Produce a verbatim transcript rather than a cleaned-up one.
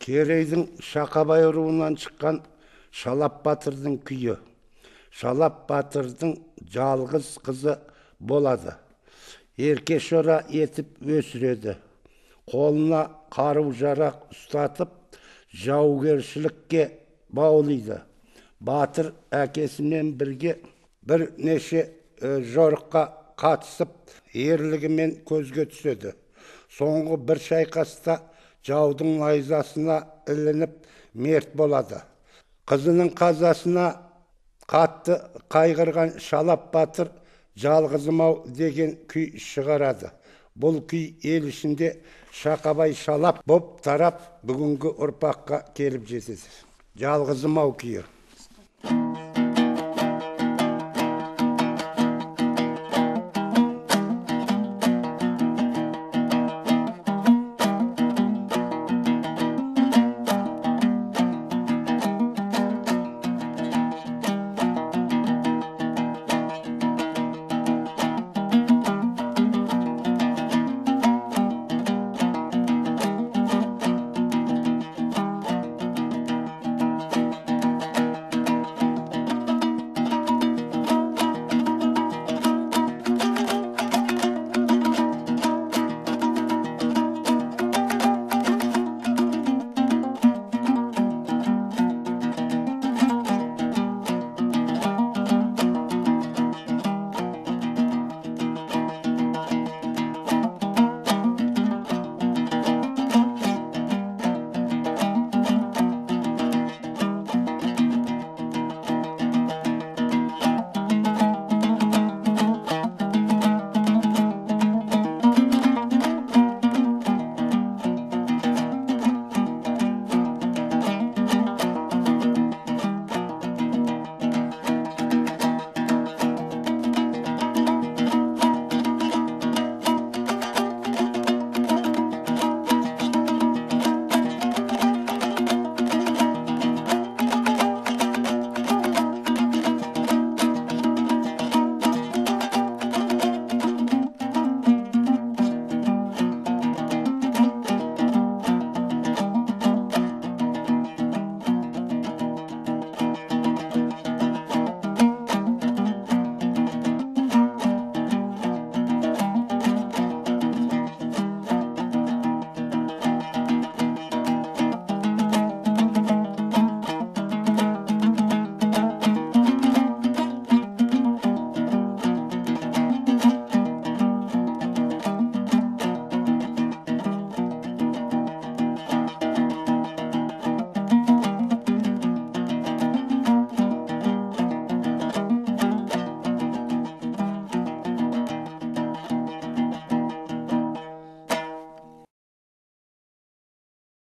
Керейдің Шақабай руынан шыққан Шалап батырдың күйі. Шалап батырдың жалғыз қызы болады. Ерке шора етіп өсіреді. Қолына қару жарақ ұстатып, жаугершілікке баулайды. Батыр әкесімен бірге бір неше жорыққа қатысып, ерлігімен көзге түседі. Соңғы бір шайқаста жаудың найзасына ілініп мерт болады. Қызының қазасына қатты қайғырған Шалап батыр жалғызым-ау деген күй шығарады. Бұл күй ел ішінде Шақабай Шалап боп тарап, бүгінгі ұрпаққа келіп жетеді. Жалғызым-ау күйі.